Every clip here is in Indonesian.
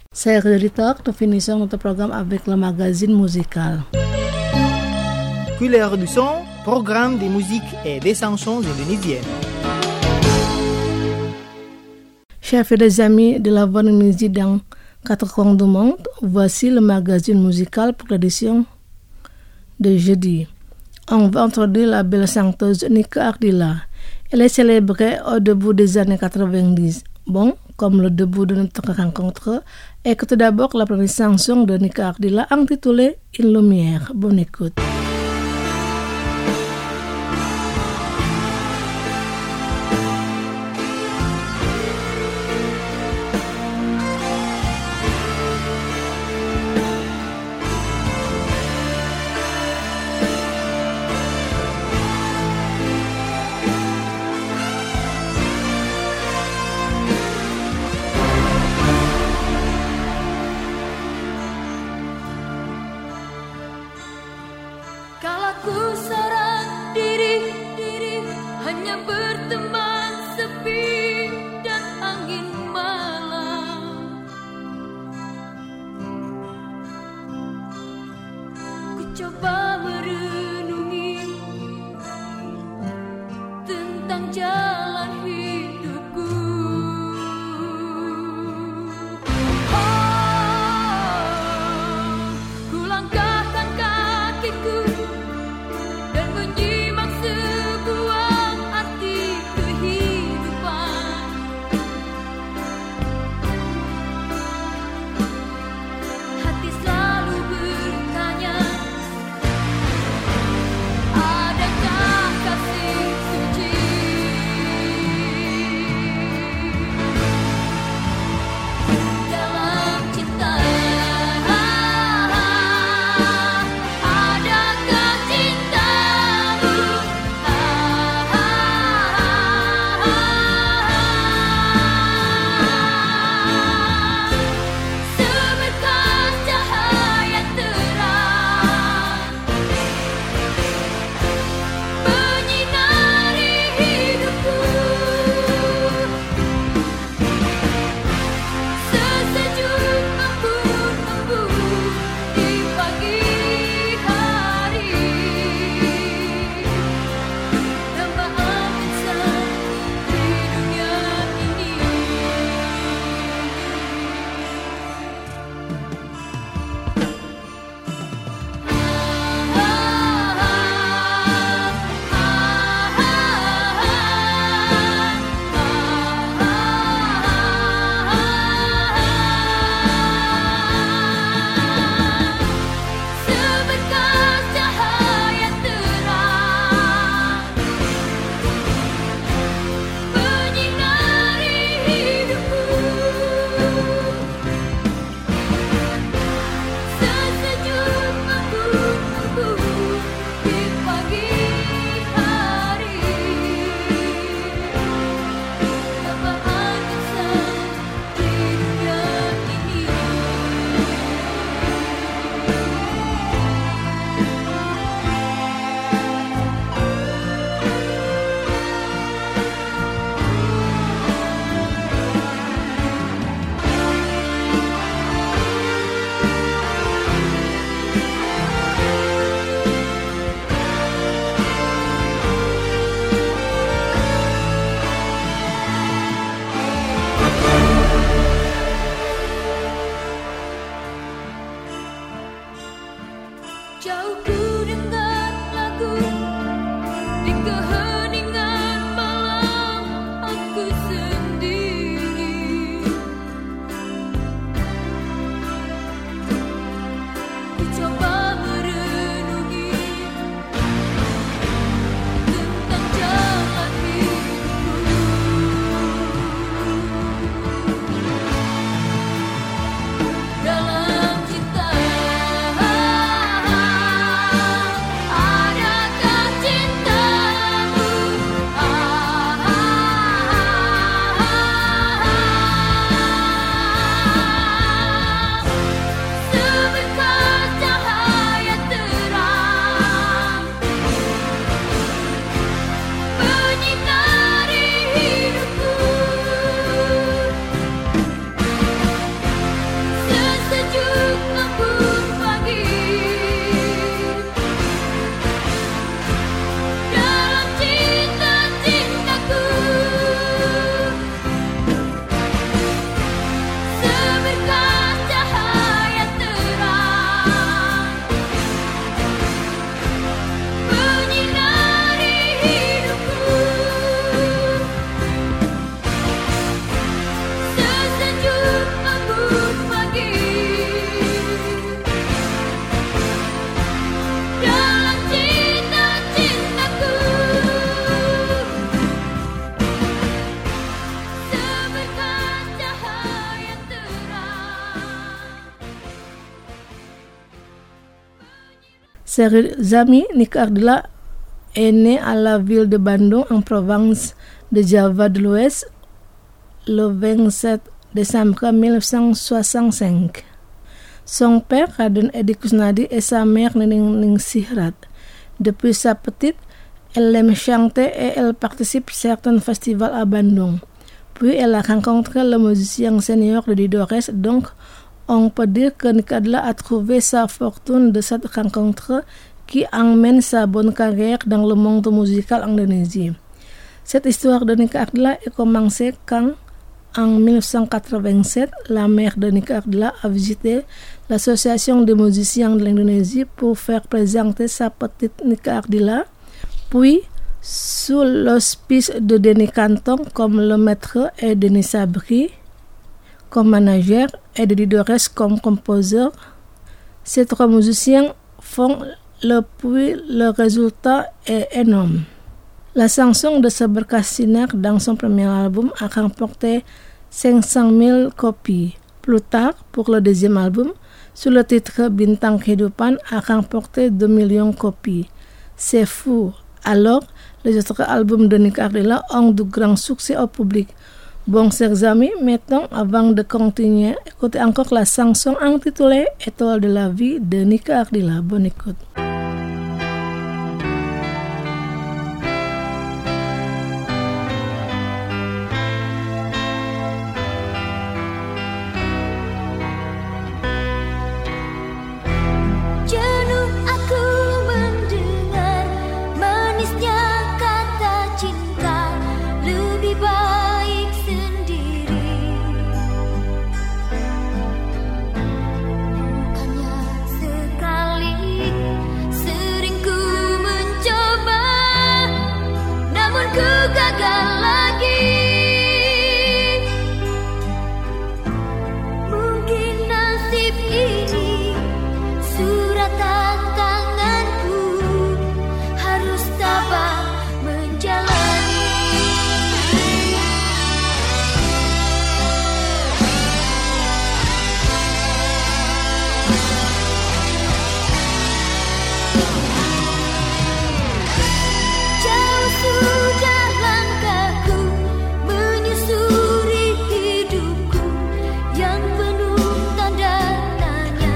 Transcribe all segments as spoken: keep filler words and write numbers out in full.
Saya Rita, nous finissons notre programme avec le magazine musical. Couleur du son, programme de musique et des chansons indonésiennes. Chers fidèles amis de la voix de musique dans quatre coins du monde, voici le magazine musical pour l'édition de jeudi. On va introduire la belle chanteuse Nika Ardila. Elle est célébrée au début des années quatre-vingt-dix. Bon, comme le début de notre rencontre, écoutez d'abord la première chanson de Nika Ardila intitulée Une lumière. Bonne écoute. Coba merenungi tentang jalan hidupku. Oh, ku langkahkan kakiku dan menyimak sebuah arti kehidupan. Hati selalu bertanya, dalam cinta Sherzami Nika Ardila est né à la ville de Bandung en province de Java de l'Ouest le vingt-sept décembre mille neuf cent soixante-cinq. Son père Raden Edi Kusnadi et sa mère Nening Ning Sihrat. Depuis sa petite, elle aime chanter et elle participe à certains festivals à Bandung. Puis elle a rencontré le musicien senior de Didores, donc on peut dire que Nika Ardila a trouvé sa fortune de cette rencontre qui emmène sa bonne carrière dans le monde musical indonésien. Cette histoire de Nika Ardila a commencé quand, en mille neuf cent quatre-vingt-sept, la mère de Nika Ardila a visité l'association des musiciens de l'Indonésie pour faire présenter sa petite Nika Ardila. Puis, sous l'auspice de Denny Cantong comme le maître et Denny Sabri comme manager et de Didores comme compositeur, ces trois musiciens font le puis le résultat est énorme. La chanson de Seberkas Sinar dans son premier album a remporté cinq cent mille copies. Plus tard, pour le deuxième album, sous le titre Bintang Kehidupan, a remporté deux millions de copies. C'est fou. Alors, les autres albums de Nika Ardila ont de grands succès au public. Bon, chers amis, maintenant, avant de continuer, écoutez encore la chanson intitulée Étoile de la vie de Nika Ardila. Bonne écoute. Jenuh aku mendengar manisnya kata cinta, lebih baik sendiri. Bukannya sekali, sering ku mencoba, namun ku gagal lagi. Mungkin nasib ini suratan tanganku, harus tabah menjalani. Jauh sudah langkahku menyusuri hidupku yang penuh tanda tanya.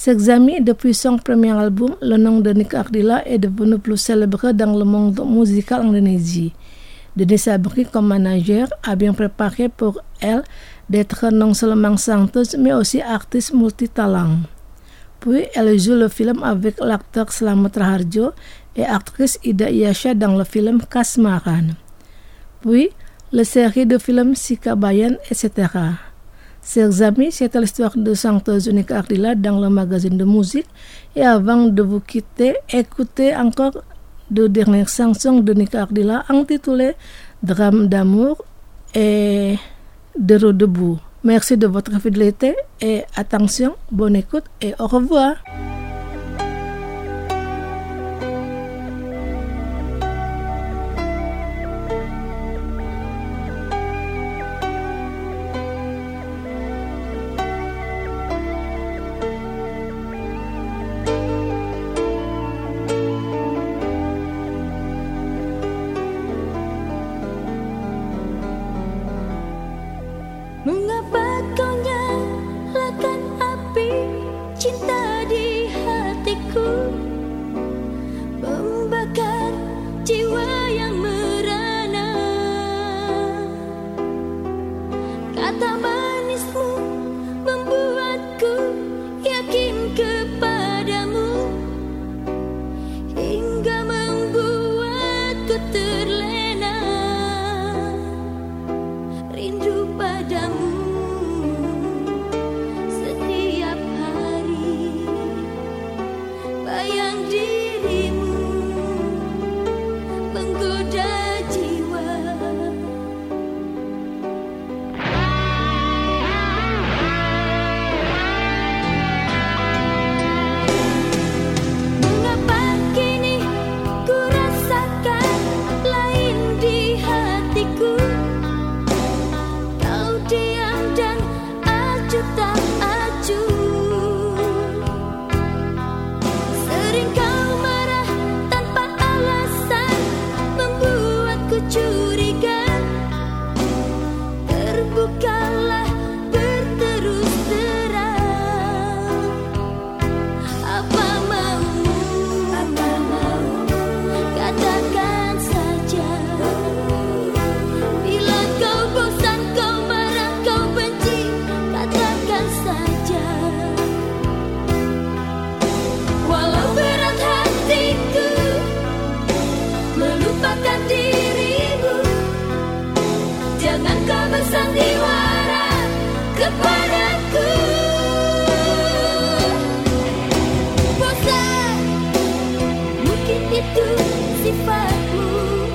Ses amis, depuis son premier album, le nom de Niki Ardila est devenu plus célèbre dans le monde musical indonésien. Denis Sabri, comme manager, a bien préparé pour elle d'être non seulement chanteuse, mais aussi artiste multitalent. Puis, elle joue le film avec l'acteur Slamet Raharjo et actrice Ida Iyasha dans le film Kasmaran. Puis, la série de films Sika Bayan, et cetera. Chers amis, c'était l'histoire de chanteuse Niki Ardila dans le magazine de musique. Et avant de vous quitter, écoutez encore deux dernières chansons de Niki Ardila intitulées Drame d'amour et De Rodebout. Merci de votre fidélité et attention, bonne écoute et au revoir. Mengapa kau nyalakan api cinta di hatiku, membakar jiwa yang merana. Kata manismu membuatku yakin kepadamu, hingga membuatku terlena rindu padamu. Setiap hari bayang dirimu menggoda jiwa. Mengapa kini ku rasakan lain di hatiku, kau diam dan acuh tak acuh. Sering kau marah tanpa alasan, membuatku curiga. Terbukalah berterus terang, apa maumu, apa maumu, katakan saja. Bila kau bosan, kau marah, kau benci, katakan saja. Walau berat hatiku melupakan dirimu, jangan kau bersandiwara kepadaku. Bosan, mungkin itu sifatmu.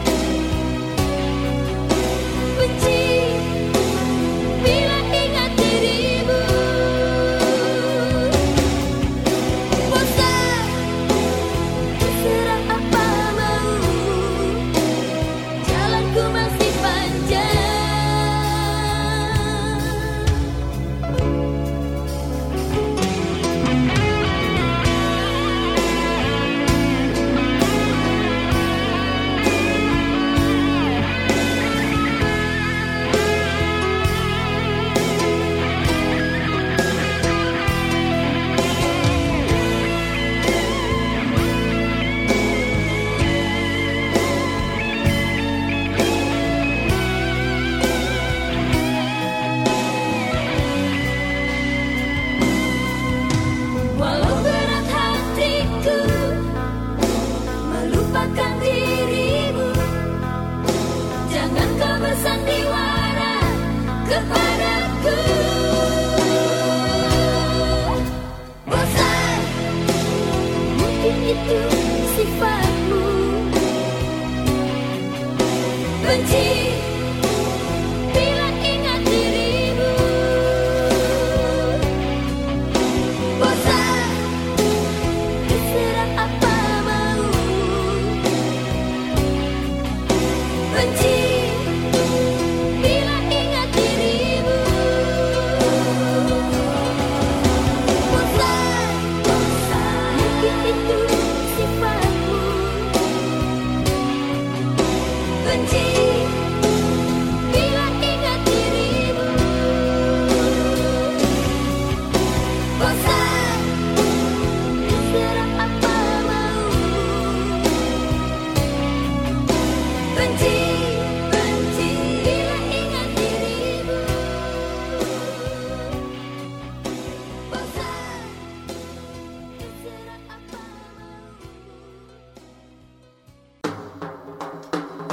Benci bila ingat dirimu. Bosan, terserah apa maumu, jalanku masih panjang. Walau berat hatiku melupakan dirimu, jangan kau bersandiwara kepadaku. Bosan, mungkin itu sifatmu. Benci bila ingat dirimu. Bosan, terserah apa maumu. Benci bila ingat dirimu. Bosan, bosan, mungkin itu sifatmu.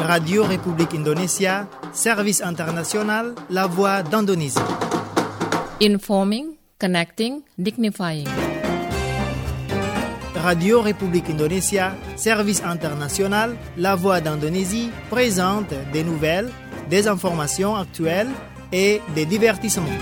Radio Republik Indonesia, Service International, La Voix d'Indonésie. Informing, connecting, dignifying. Radio Republik Indonesia, Service International, La Voix d'Indonésie présente des nouvelles, des informations actuelles et des divertissements.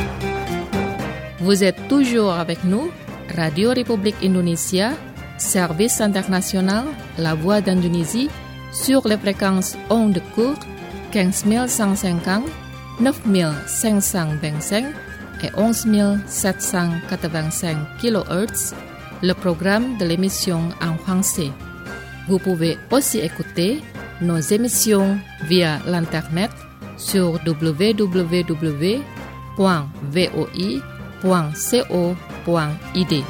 Vous êtes toujours avec nous, Radio Republik Indonesia, Service International, La Voix d'Indonésie, sur les fréquences ondes courtes quinze mille cent cinquante, neuf mille cinq cent vingt-cinq et onze mille sept cent quatre-vingt-cinq kilohertz, le programme de l'émission en français. Vous pouvez aussi écouter nos émissions via l'internet sur w w w point voi point co point i d.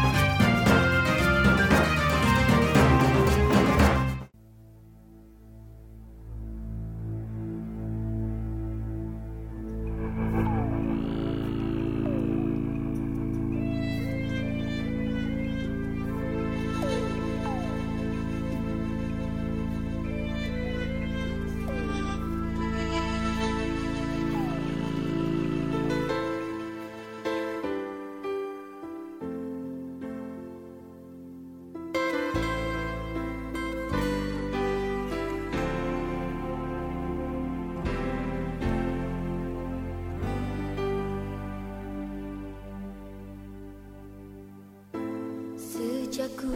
Sejak ku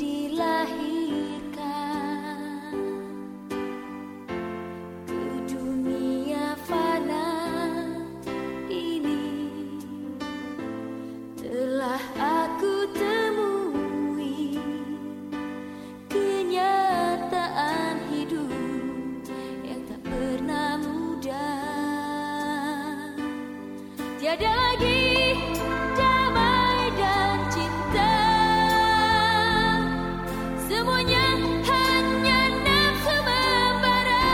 dilahirkan ke dunia fana ini, telah aku temui kenyataan hidup yang tak pernah mudah. Tiada lagi damai dan cinta, semuanya hanya nafsu membara.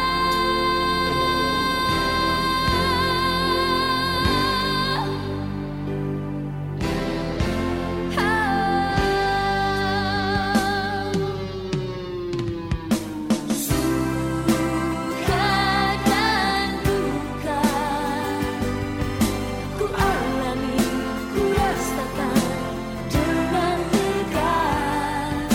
Suka dan duka ku alami, ku rasakan dengan tegar.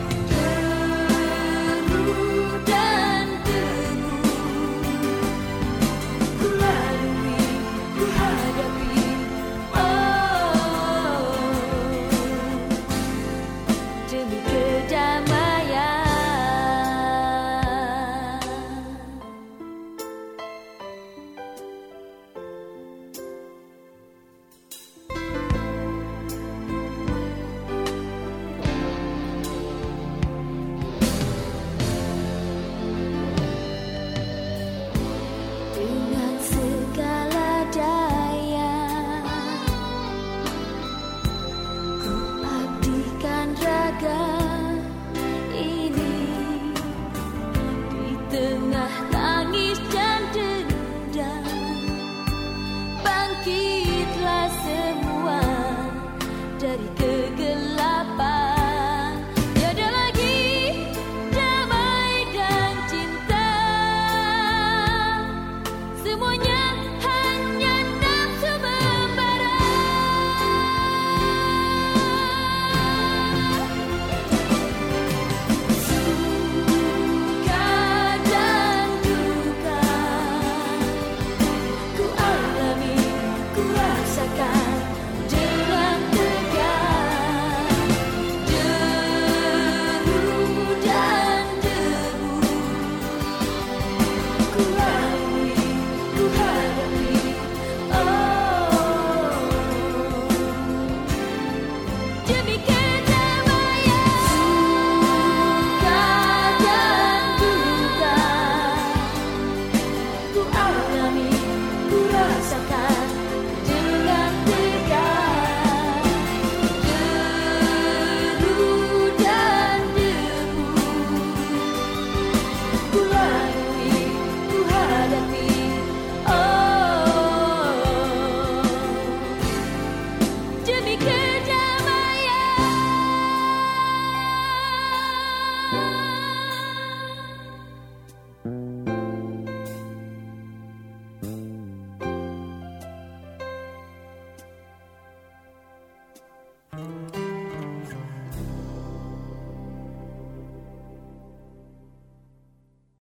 Teguh dan teguh ku lalui, ku hadapi, oh, demi kedamaian. Dengan segala daya ku abdikan raga ini, di tengah tangis dan dendam. Bangkitlah semua dari kegelapan.